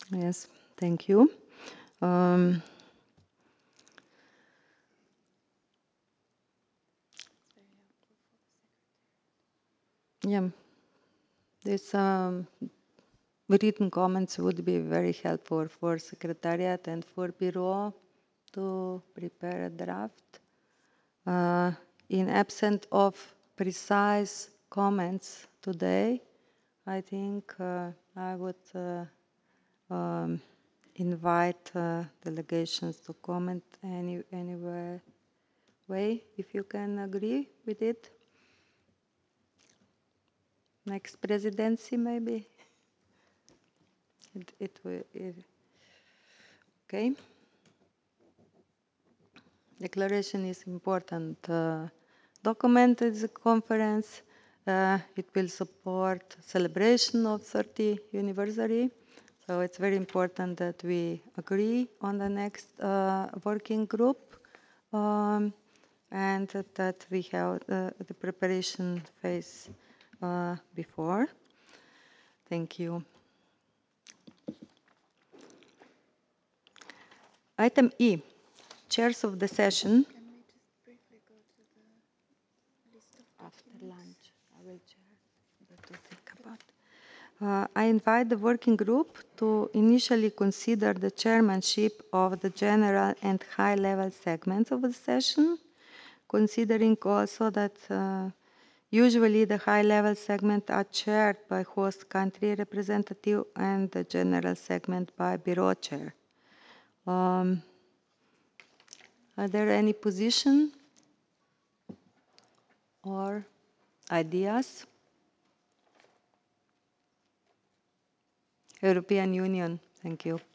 Yes, thank you. Um, yeah, this written comments would be very helpful for Secretariat and for Bureau to prepare a draft. In absence of precise comments today, I think I would invite delegations to comment anywhere way, if you can agree with it. Next presidency, maybe. It will. Okay. Declaration is important document at the conference. It will support celebration of 30th anniversary. So it's very important that we agree on the next working group and that we have the preparation phase before. Thank you. Item E, chairs of the session. Can we just briefly go to the list of After documents? lunch, I will chair to think about. I invite the working group to initially consider the chairmanship of the general and high-level segments of the session, considering also that usually the high-level segment are chaired by host country representative and the general segment by bureau chair. Are there any position or ideas? European Union, thank you.